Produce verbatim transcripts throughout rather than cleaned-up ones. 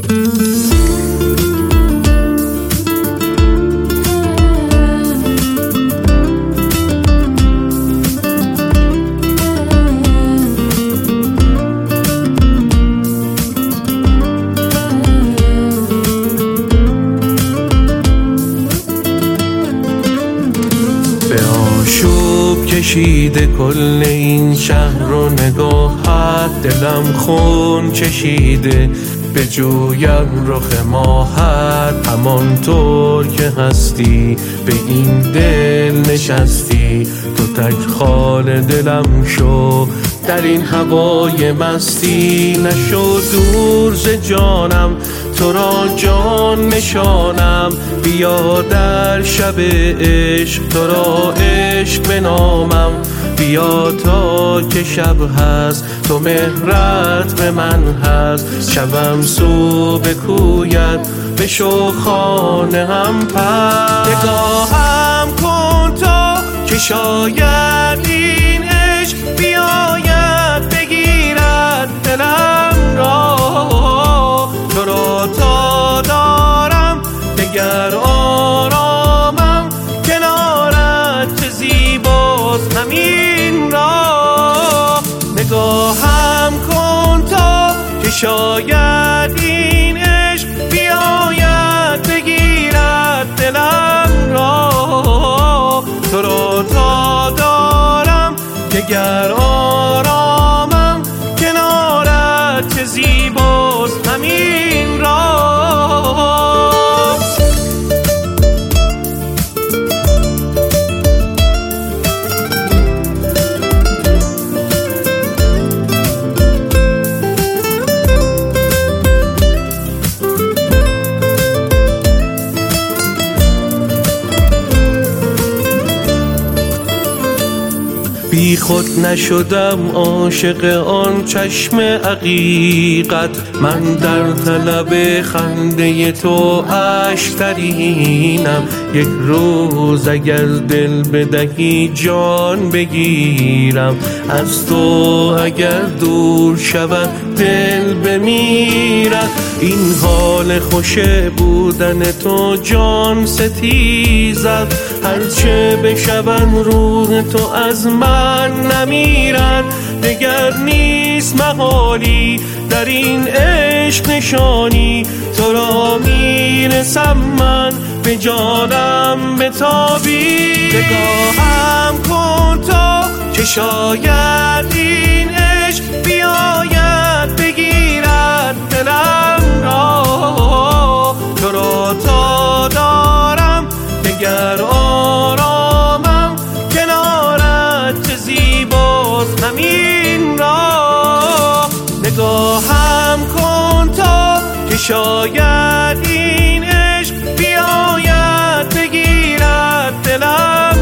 آشوب کشیده کل این شهر رو نگاهت، دلم خون چشیده به جویم رخ ماهت. همانطور که هستی به این دل نشستی، تو تک خال دلم شو در این هوای مستی. نشو دور ز جانم تو را جان نشانم، بیا در شب عشق تو را عشق بنامم. بیا تا که شب هست تو مهرت به من هست، شبم سو به کویت بشو خانه هم پس. نگاهم کن تا که شاید این عشق بیاید بگیرد دلم را. تو را تا دارم دگر آرامم، کنارت چه زیباست همین را. نگاهم کن تا که شاید این عشق بیاید بگیرد دلم را. تو را تا دارم دگر آرامم، کنارت چه زیباست همین را. بی خود نشدم عاشق آن چشم عقیقت، من در طلب خنده تو اشک ترینم. یک روز اگر دل بدهی جان بگیرم، از تو اگر دور شود دل بمیرد. این حال خوش بودن تو جان ستیزد، هرچه بشوم روح تو از من نمیرد. دگر نیست محالی در این عشق نشانی، تو را میرسم من به جانم بتابی. نگاهم کن تا که شاید این عشق بیاید بگیرد دلم را. تو را تا دارم دگر آرامم، کنارت چه زیباست همین را. نگاهم کن تا که شاید این عشق بیاید بگیرد دلم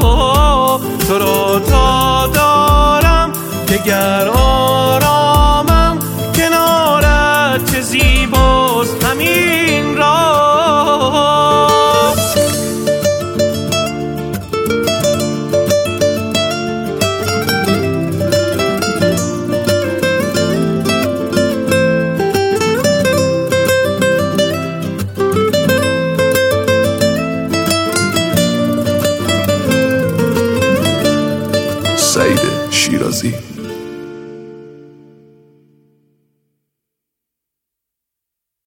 را. تو را تا دارم دگر آرامم،